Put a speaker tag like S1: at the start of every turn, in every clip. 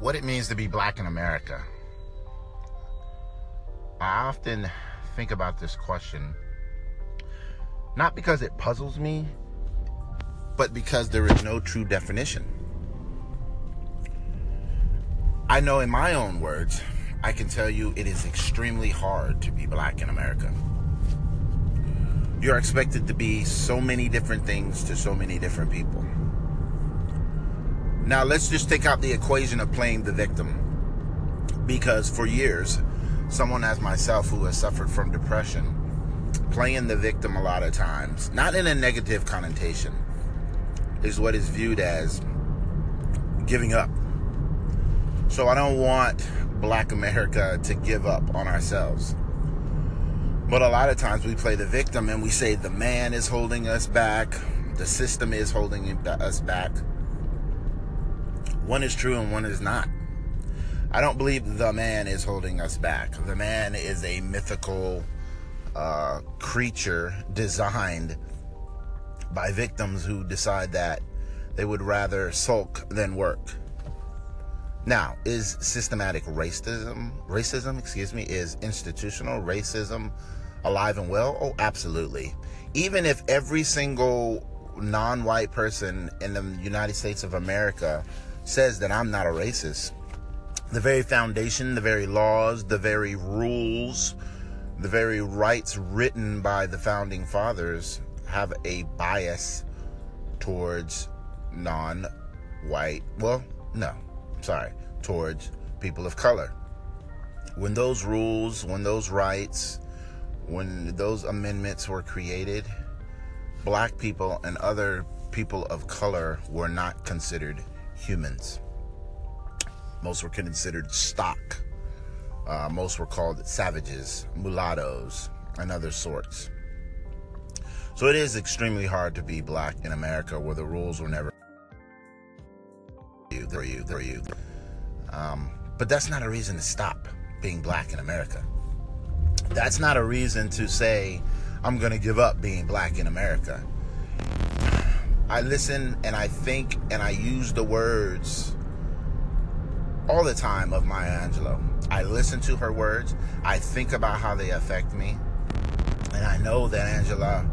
S1: what it means to be black in America. I often think about this question, not because it puzzles me, but because there is no true definition. I know in my own words, I can tell you it is extremely hard to be black in America. You're expected to be so many different things to so many different people. Now, let's just take out the equation of playing the victim. Because for years, someone as myself who has suffered from depression, playing the victim a lot of times, not in a negative connotation, is what is viewed as giving up. So I don't want black America to give up on ourselves. But a lot of times we play the victim and we say the man is holding us back, the system is holding us back. One is true and one is not. I don't believe the man is holding us back. The man is a mythical creature designed by victims who decide that they would rather sulk than work. Now, is systematic racism, is institutional racism alive and well? Oh, absolutely. Even if every single non-white person in the United States of America says that I'm not a racist, the very foundation, the very laws, the very rules, the very rights written by the founding fathers have a bias towards towards people of color. When those rules, when those rights, when those amendments were created, black people and other people of color were not considered humans. Most were considered stock. Most were called savages, mulattoes, and other sorts. So it is extremely hard to be black in America, where the rules were never you. But that's not a reason to stop being black in America. That's not a reason to say, I'm going to give up being black in America. I listen and I think and I use the words all the time of Maya Angelou. I listen to her words. I think about how they affect me. And I know that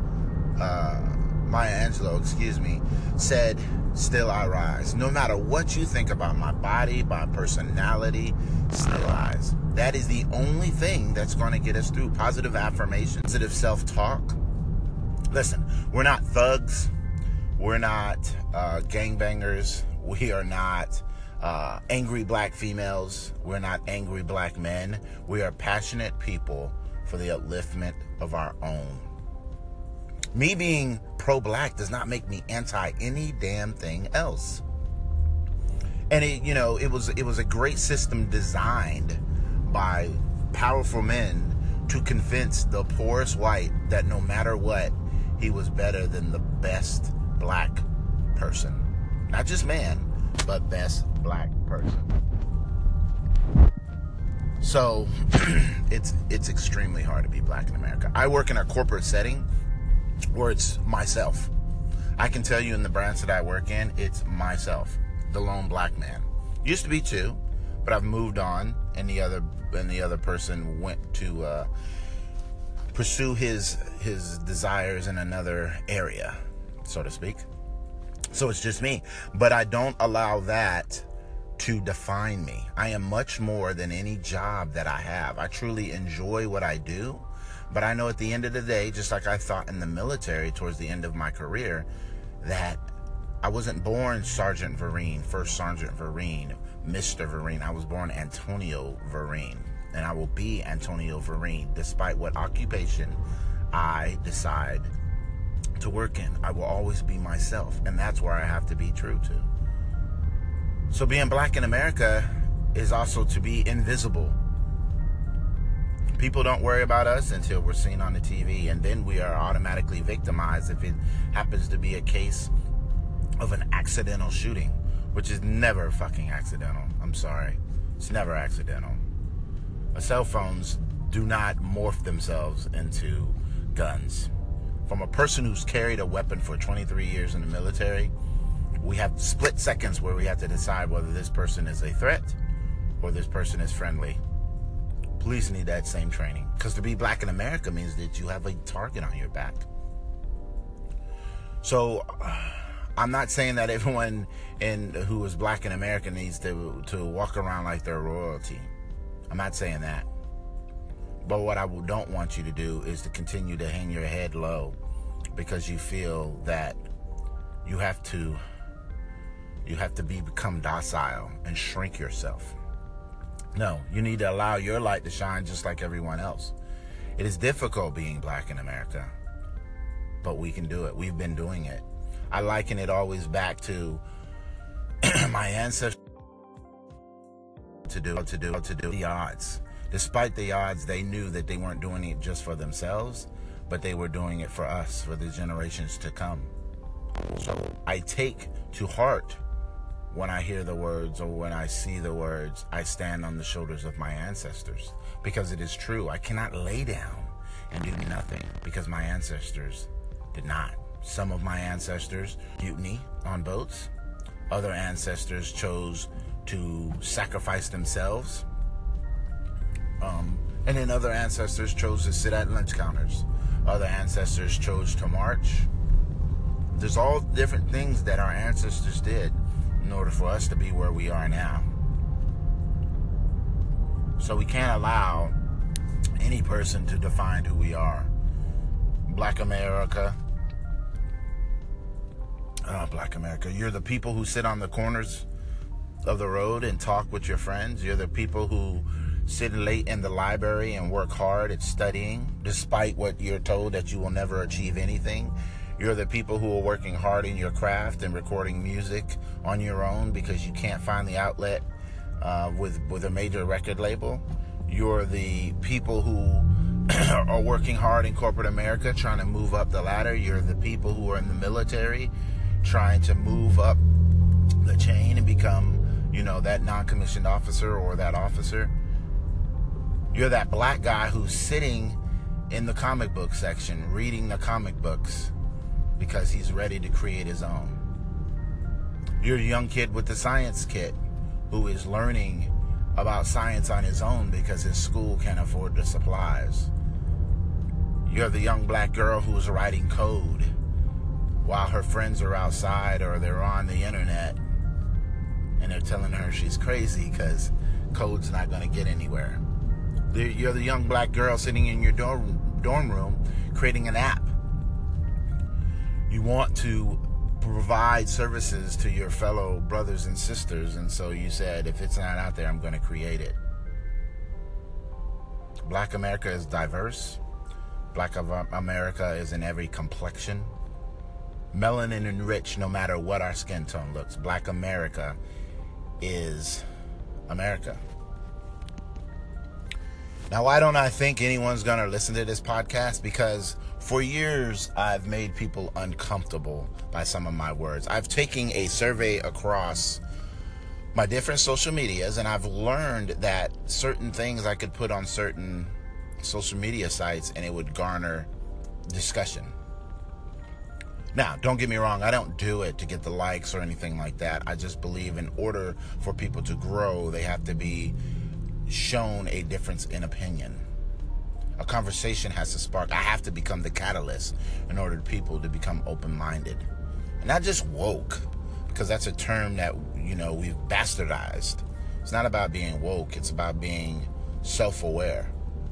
S1: Maya Angelou, said, still I rise. No matter what you think about my body, my personality, still I rise. That is the only thing that's going to get us through. Positive affirmation, positive self-talk. Listen, we're not thugs. We're not gangbangers. We are not angry black females. We're not angry black men. We are passionate people for the upliftment of our own. Me being pro-black does not make me anti any damn thing else. And it was a great system designed by powerful men to convince the poorest white that no matter what, he was better than the best black person. Not just man, but best black person. So it's extremely hard to be black in America. I work in a corporate setting where it's myself. I can tell you in the branch that I work in, it's myself, the lone black man. Used to be two, but I've moved on, and the other person went to pursue his desires in another area, so to speak. So it's just me. But I don't allow that to define me. I am much more than any job that I have. I truly enjoy what I do. But I know at the end of the day, just like I thought in the military towards the end of my career, that I wasn't born Sergeant Vereen, First Sergeant Vereen, Mr. Vereen. I was born Antonio Vereen. And I will be Antonio Vereen despite what occupation I decide to work in. I will always be myself. And that's where I have to be true to. So being black in America is also to be invisible. People don't worry about us until we're seen on the TV, and then we are automatically victimized if it happens to be a case of an accidental shooting, which is never fucking accidental. I'm sorry. It's never accidental. Cell phones do not morph themselves into guns. From a person who's carried a weapon for 23 years in the military, We have split seconds where we have to decide whether this person is a threat or this person is friendly. Police need that same training, because to be black in America means that you have a target on your back. So I'm not saying that everyone who is black in America needs to walk around like they're royalty. I'm not saying that. But what I don't want you to do is to continue to hang your head low because you feel that you have to become docile and shrink yourself. No, you need to allow your light to shine just like everyone else. It is difficult being black in America, but we can do it. We've been doing it. I liken it always back to my ancestors to do the odds. Despite the odds, they knew that they weren't doing it just for themselves, but they were doing it for us, for the generations to come. So I take to heart when I hear the words or when I see the words, I stand on the shoulders of my ancestors, because it is true. I cannot lay down and do nothing because my ancestors did not. Some of my ancestors mutiny on boats. Other ancestors chose to sacrifice themselves. And then other ancestors chose to sit at lunch counters. Other ancestors chose to march. There's all different things that our ancestors did in order for us to be where we are now. So we can't allow any person to define who we are. Black America, you're the people who sit on the corners of the road and talk with your friends. You're the people who sit late in the library and work hard at studying, despite what you're told that you will never achieve anything. You're the people who are working hard in your craft and recording music on your own because you can't find the outlet with a major record label. You're the people who are working hard in corporate America, trying to move up the ladder. You're the people who are in the military, trying to move up the chain and become, that non-commissioned officer or that officer. You're that black guy who's sitting in the comic book section, reading the comic books because he's ready to create his own. You're a young kid with the science kit who is learning about science on his own because his school can't afford the supplies. You're the young black girl who's writing code while her friends are outside or they're on the internet and they're telling her she's crazy because code's not going to get anywhere. You're the young black girl sitting in your dorm room creating an app. You want to provide services to your fellow brothers and sisters, and so you said, if it's not out there, I'm going to create it. Black America is diverse. Black America is in every complexion. Melanin enriched, no matter what our skin tone looks. Black America is America. Now, why don't I think anyone's going to listen to this podcast? Because for years, I've made people uncomfortable by some of my words. I've taken a survey across my different social medias, and I've learned that certain things I could put on certain social media sites, and it would garner discussion. Now, don't get me wrong. I don't do it to get the likes or anything like that. I just believe in order for people to grow, they have to be shown a difference in opinion. A conversation has to spark. I have to become the catalyst in order for people to become open-minded. And not just woke, because that's a term that, we've bastardized. It's not about being woke. It's about being self-aware.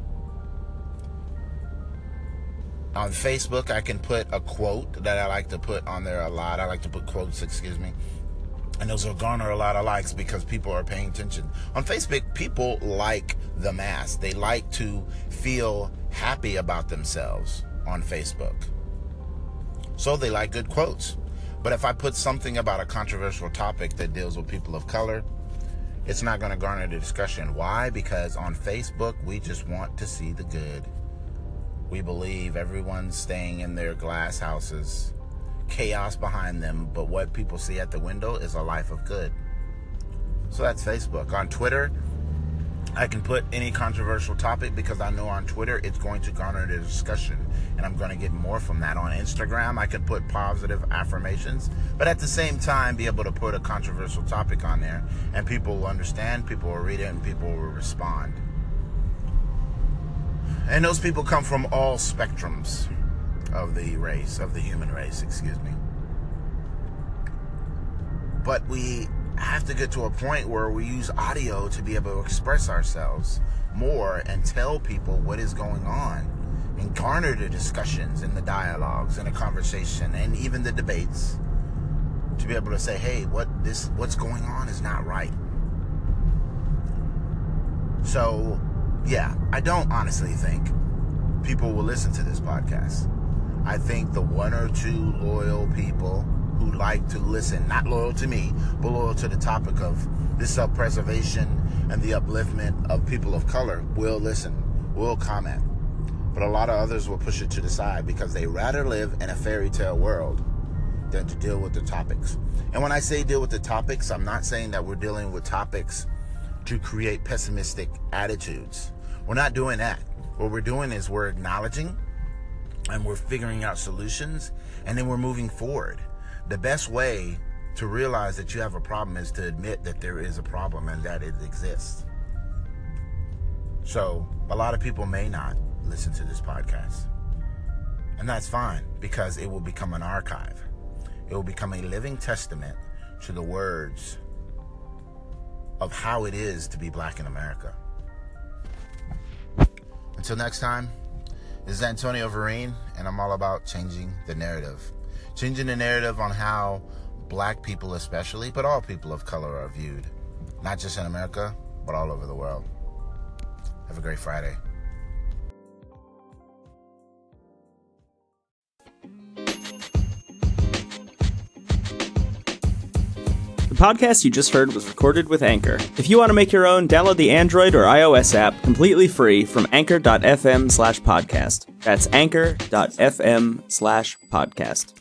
S1: On Facebook, I can put a quote that I like to put on there a lot. I like to put quotes, and those will garner a lot of likes because people are paying attention. On Facebook, people like the mass. They like to feel happy about themselves on Facebook. So they like good quotes. But if I put something about a controversial topic that deals with people of color, it's not going to garner the discussion. Why? Because on Facebook, we just want to see the good. We believe everyone's staying in their glass houses, chaos behind them, but what people see at the window is a life of good. So that's Facebook. On Twitter, I can put any controversial topic because I know on Twitter it's going to garner the discussion, and I'm going to get more from that. On Instagram, I can put positive affirmations, but at the same time be able to put a controversial topic on there, and people will understand, people will read it, and people will respond. And those people come from all spectrums of the race, of the human race, excuse me. But we have to get to a point where we use audio to be able to express ourselves more and tell people what is going on and garner the discussions and the dialogues and the conversation and even the debates to be able to say, hey, what's going on is not right. So, yeah, I don't honestly think people will listen to this podcast. I think the one or two loyal people who like to listen, not loyal to me, but loyal to the topic of this self-preservation and the upliftment of people of color, will listen, will comment. But a lot of others will push it to the side because they rather live in a fairy tale world than to deal with the topics. And when I say deal with the topics, I'm not saying that we're dealing with topics to create pessimistic attitudes. We're not doing that. What we're doing is we're acknowledging and we're figuring out solutions, and then we're moving forward. The best way to realize that you have a problem is to admit that there is a problem and that it exists. So a lot of people may not listen to this podcast. And that's fine, because it will become an archive. It will become a living testament to the words of how it is to be black in America. Until next time, this is Antonio Vereen, and I'm all about changing the narrative. Changing the narrative on how black people especially, but all people of color are viewed. Not just in America, but all over the world. Have a great Friday.
S2: The podcast you just heard was recorded with Anchor. If you want to make your own, download the Android or iOS app completely free from anchor.fm/podcast. That's anchor.fm/podcast.